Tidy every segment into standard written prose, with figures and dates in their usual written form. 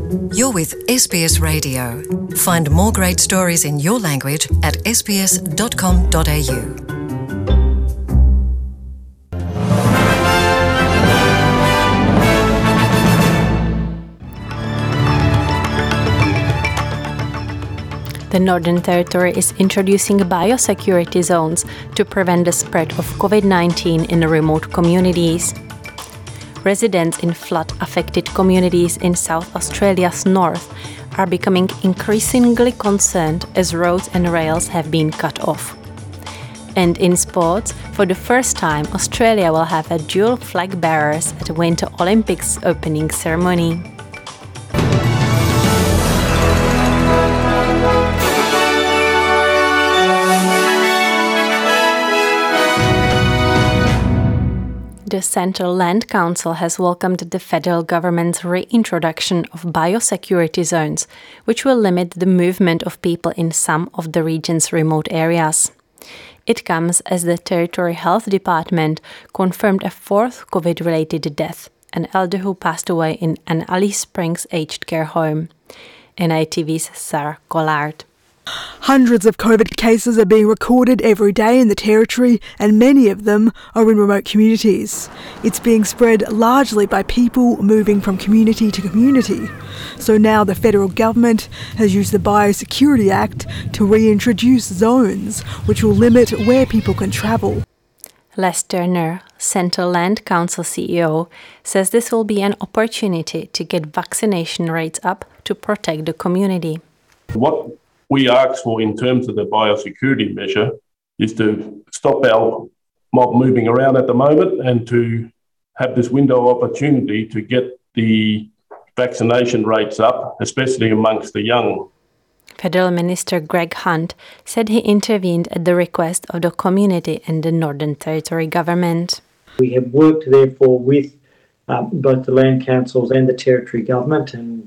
You're with SBS Radio. Find more great stories in your language at sbs.com.au. The Northern Territory is introducing biosecurity zones to prevent the spread of COVID-19 in remote communities. Residents in flood-affected communities in South Australia's north are becoming increasingly concerned as roads and rails have been cut off. And in sports, for the first time, Australia will have a dual flag bearers at the Winter Olympics opening ceremony. The Central Land Council has welcomed the federal government's reintroduction of biosecurity zones, which will limit the movement of people in some of the region's remote areas. It comes as the Territory Health Department confirmed a fourth COVID-related death, an elder who passed away in an Alice Springs aged care home. NITV's Sarah Collard. Hundreds of COVID cases are being recorded every day in the Territory, and many of them are in remote communities. It's being spread largely by people moving from community to community. So now the federal government has used the Biosecurity Act to reintroduce zones, which will limit where people can travel. Les Turner, Central Land Council CEO, says this will be an opportunity to get vaccination rates up to protect the community. What we ask for in terms of the biosecurity measure is to stop our mob moving around at the moment and to have this window of opportunity to get the vaccination rates up, especially amongst the young. Federal Minister Greg Hunt said he intervened at the request of the community and the Northern Territory government. We have worked therefore with both the land councils and the Territory government and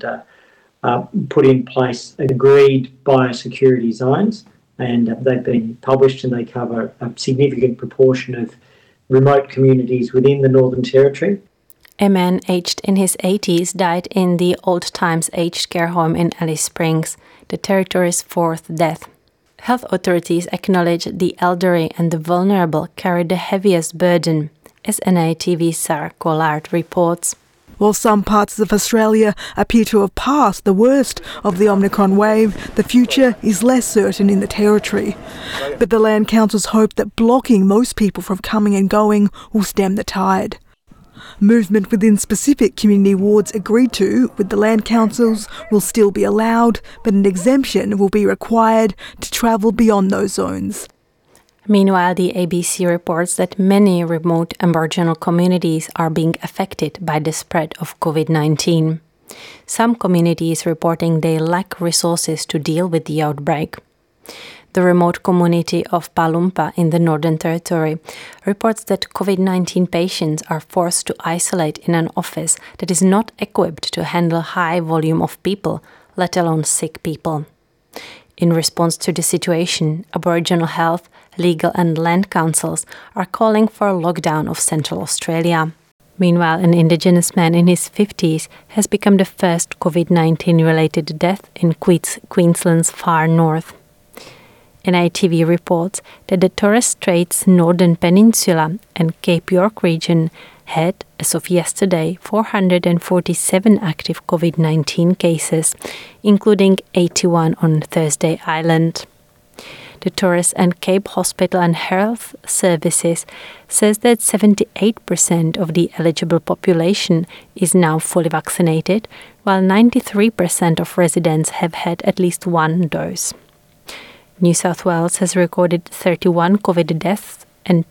put in place agreed biosecurity zones, and they've been published and they cover a significant proportion of remote communities within the Northern Territory. A man aged in his 80s died in the Old Times aged care home in Alice Springs, the Territory's fourth death. Health authorities acknowledge the elderly and the vulnerable carry the heaviest burden, as NITV's Sarah Collard reports. While some parts of Australia appear to have passed the worst of the Omicron wave, the future is less certain in the Territory. But the Land Councils hope that blocking most people from coming and going will stem the tide. Movement within specific community wards agreed to with the Land Councils will still be allowed, but an exemption will be required to travel beyond those zones. Meanwhile, the ABC reports that many remote Aboriginal communities are being affected by the spread of COVID-19. Some communities reporting they lack resources to deal with the outbreak. The remote community of Palumpa in the Northern Territory reports that COVID-19 patients are forced to isolate in an office that is not equipped to handle high volume of people, let alone sick people. In response to the situation, Aboriginal health, legal and land councils are calling for a lockdown of Central Australia. Meanwhile, an Indigenous man in his 50s has become the first COVID-19-related death in Queensland's far north. NITV reports that the Torres Straits Northern Peninsula and Cape York region had, as of yesterday, 447 active COVID-19 cases, including 81 on Thursday Island. The Torres and Cape Hospital and Health Services says that 78% of the eligible population is now fully vaccinated, while 93% of residents have had at least one dose. New South Wales has recorded 31 COVID deaths and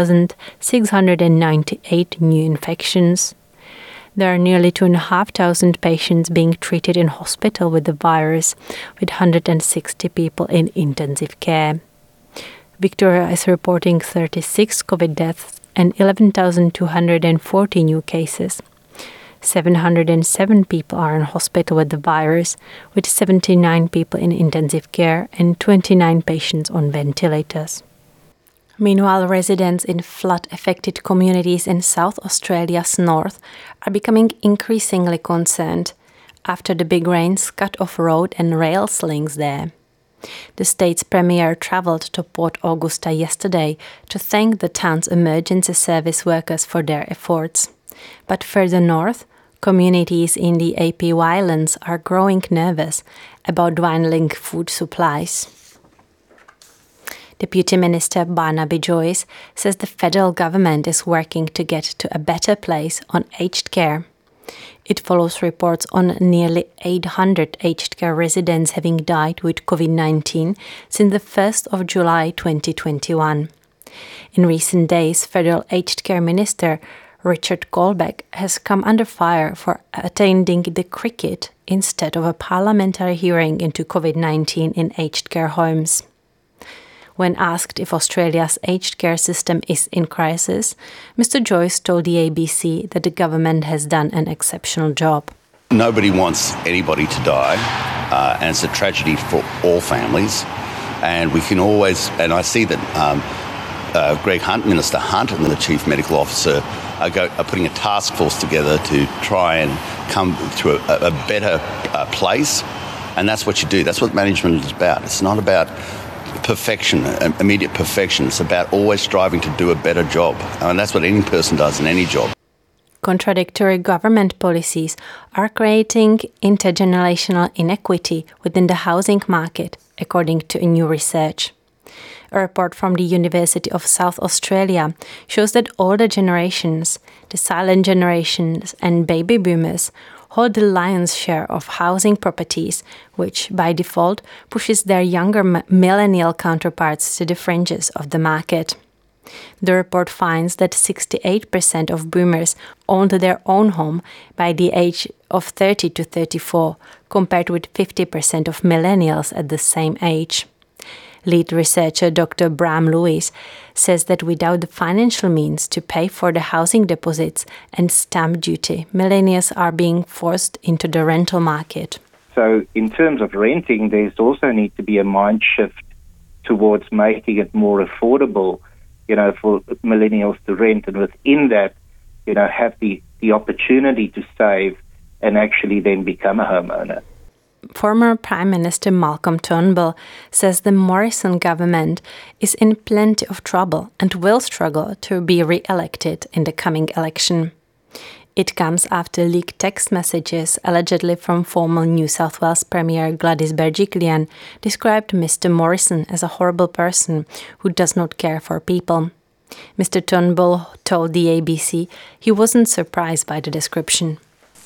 10,698 new infections. There are nearly 2,500 patients being treated in hospital with the virus, with 160 people in intensive care. Victoria is reporting 36 COVID deaths and 11,240 new cases. 707 people are in hospital with the virus, with 79 people in intensive care and 29 patients on ventilators. Meanwhile, residents in flood-affected communities in South Australia's north are becoming increasingly concerned. after the big rains cut off road and rail links there. The state's premier travelled to Port Augusta yesterday to thank the town's emergency service workers for their efforts. But further north, communities in the AP Highlands are growing nervous about dwindling food supplies. Deputy Minister Barnaby Joyce says the federal government is working to get to a better place on aged care. It follows reports on nearly 800 aged care residents having died with COVID-19 since the 1st of July 2021. In recent days, Federal Aged Care Minister Richard Colbeck has come under fire for attending the cricket instead of a parliamentary hearing into COVID-19 in aged care homes. When asked if Australia's aged care system is in crisis, Mr. Joyce told the ABC that the government has done an exceptional job. Nobody wants anybody to die, and it's a tragedy for all families. And we can always, and I see that Greg Hunt, Minister Hunt, and the Chief Medical Officer are putting a task force together to try and come to a better place. And that's what you do. That's what management is about. It's not about perfection, immediate perfection. It's about always striving to do a better job. And that's what any person does in any job. Contradictory government policies are creating intergenerational inequity within the housing market, according to a new research. A report from the University of South Australia shows that older generations, the silent generations and baby boomers, hold the lion's share of housing properties, which, by default, pushes their younger millennial counterparts to the fringes of the market. The report finds that 68% of boomers owned their own home by the age of 30 to 34, compared with 50% of millennials at the same age. Lead researcher Dr. Bram Lewis says that without the financial means to pay for the housing deposits and stamp duty, millennials are being forced into the rental market. So in terms of renting, there's also need to be a mind shift towards making it more affordable, for millennials to rent, and within that, have the opportunity to save and actually then become a homeowner. Former Prime Minister Malcolm Turnbull says the Morrison government is in plenty of trouble and will struggle to be re-elected in the coming election. It comes after leaked text messages allegedly from former New South Wales Premier Gladys Berejiklian described Mr. Morrison as a horrible person who does not care for people. Mr. Turnbull told the ABC he wasn't surprised by the description.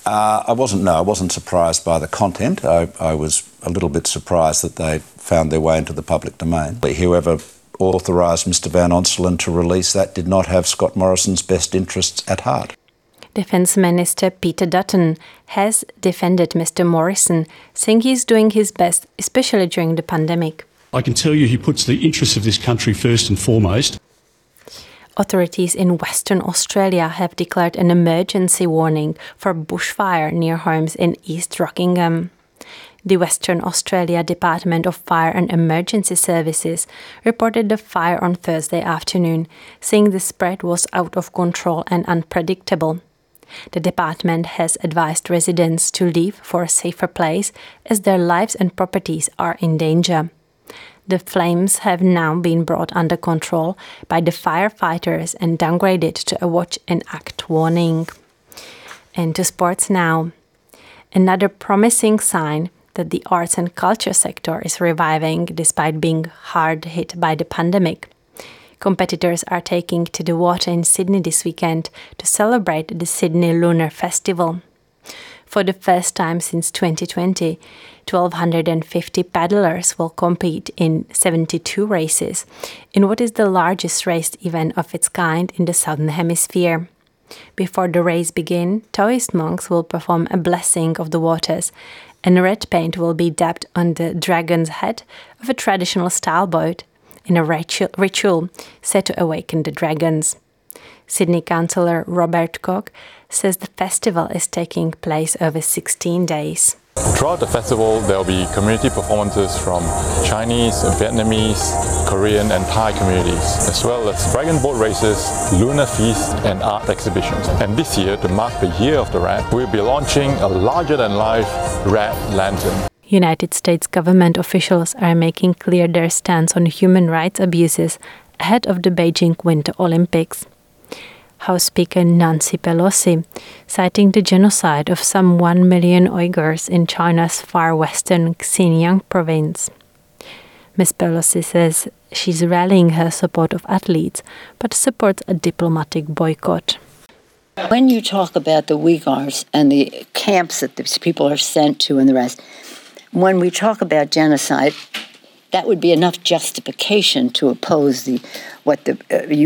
I wasn't surprised by the content. I was a little bit surprised that they found their way into the public domain. Whoever authorised Mr. Van Onselen to release that did not have Scott Morrison's best interests at heart. Defence Minister Peter Dutton has defended Mr. Morrison, saying he's doing his best, especially during the pandemic. I can tell you he puts the interests of this country first and foremost. Authorities in Western Australia have declared an emergency warning for bushfire near homes in East Rockingham. The Western Australia Department of Fire and Emergency Services reported the fire on Thursday afternoon, saying the spread was out of control and unpredictable. The department has advised residents to leave for a safer place as their lives and properties are in danger. The flames have now been brought under control by the firefighters and downgraded to a watch and act warning. And to sports now. Another promising sign that the arts and culture sector is reviving despite being hard hit by the pandemic. Competitors are taking to the water in Sydney this weekend to celebrate the Sydney Lunar Festival. For the first time since 2020, 1,250 paddlers will compete in 72 races in what is the largest race event of its kind in the Southern Hemisphere. Before the race begins, Taoist monks will perform a blessing of the waters, and red paint will be dabbed on the dragon's head of a traditional style boat in a ritual set to awaken the dragons. Sydney councillor Robert Koch says the festival is taking place over 16 days. Throughout the festival, there will be community performances from Chinese, Vietnamese, Korean and Thai communities, as well as dragon boat races, lunar feasts and art exhibitions. And this year, to mark the Year of the Rat, we'll be launching a larger-than-life rat lantern. United States government officials are making clear their stance on human rights abuses ahead of the Beijing Winter Olympics. House Speaker Nancy Pelosi, citing the genocide of some 1 million Uyghurs in China's far western Xinjiang province. Ms. Pelosi says she's rallying her support of athletes, but supports a diplomatic boycott. When you talk about the Uyghurs and the camps that these people are sent to and the rest, when we talk about genocide, that would be enough justification to oppose what the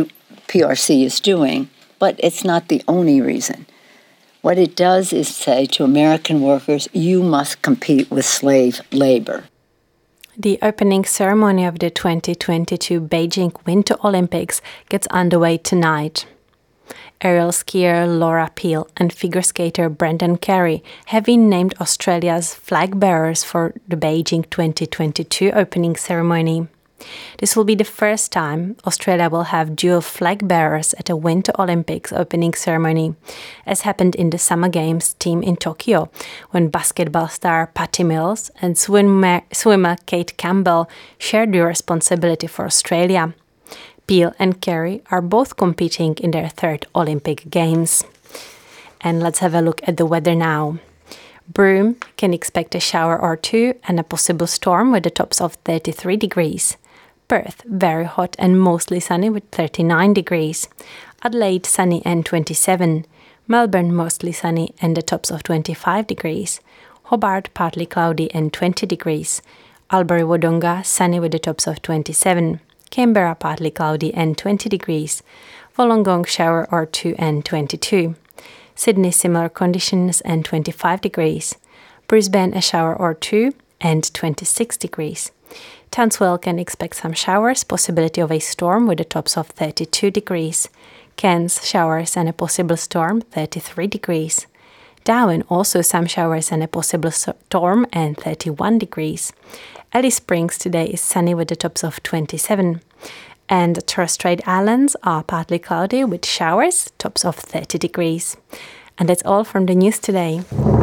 PRC is doing, but it's not the only reason. What it does is say to American workers, you must compete with slave labor. The opening ceremony of the 2022 Beijing Winter Olympics gets underway tonight. Aerial skier Laura Peel and figure skater Brendan Carey have been named Australia's flag bearers for the Beijing 2022 opening ceremony. This will be the first time Australia will have dual flag bearers at a Winter Olympics opening ceremony, as happened in the Summer Games team in Tokyo, when basketball star Patty Mills and swimmer Kate Campbell shared the responsibility for Australia. Peel and Carey are both competing in their third Olympic Games. And let's have a look at the weather now. Broome can expect a shower or two and a possible storm with the tops of 33 degrees. Perth, very hot and mostly sunny with 39 degrees. Adelaide, sunny and 27. Melbourne, mostly sunny and the tops of 25 degrees. Hobart, partly cloudy and 20 degrees. Albury-Wodonga, sunny with the tops of 27. Canberra, partly cloudy and 20 degrees. Wollongong, shower or two and 22. Sydney, similar conditions and 25 degrees. Brisbane, a shower or two and 26 degrees. Townsville can expect some showers, possibility of a storm with the tops of 32 degrees. Cairns, showers and a possible storm, 33 degrees. Darwin, also some showers and a possible storm and 31 degrees. Alice Springs today is sunny with the tops of 27. And the Torres Strait Islands are partly cloudy with showers, tops of 30 degrees. And that's all from the news today.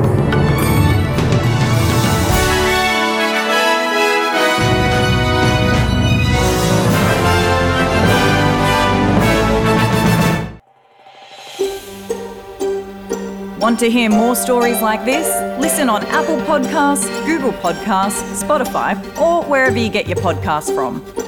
Want to hear more stories like this? Listen on Apple Podcasts, Google Podcasts, Spotify, or wherever you get your podcasts from.